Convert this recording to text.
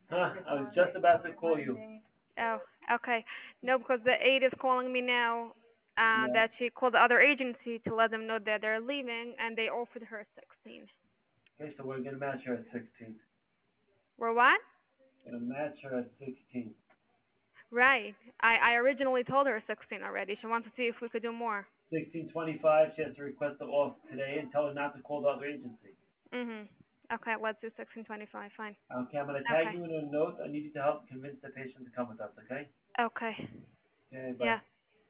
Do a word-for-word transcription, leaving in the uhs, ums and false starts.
Huh, I was just about to call you. Oh, okay. No, because the aide is calling me now. Uh, Yeah. that she called the other agency to let them know that they're leaving, and they offered her sixteen. Okay, so we're gonna match her at sixteen. We're what? Gonna match her at sixteen. Right. I I originally told her sixteen already. She wants to see if we could do more. Sixteen twenty-five. She has to request the off today and tell her not to call the other agency. Mhm. Okay, let's do sixteen twenty-five. Fine. Okay, I'm gonna tag Okay. you in a note. I need you to help convince the patient to come with us. Okay. Okay. Okay. Bye. Yeah.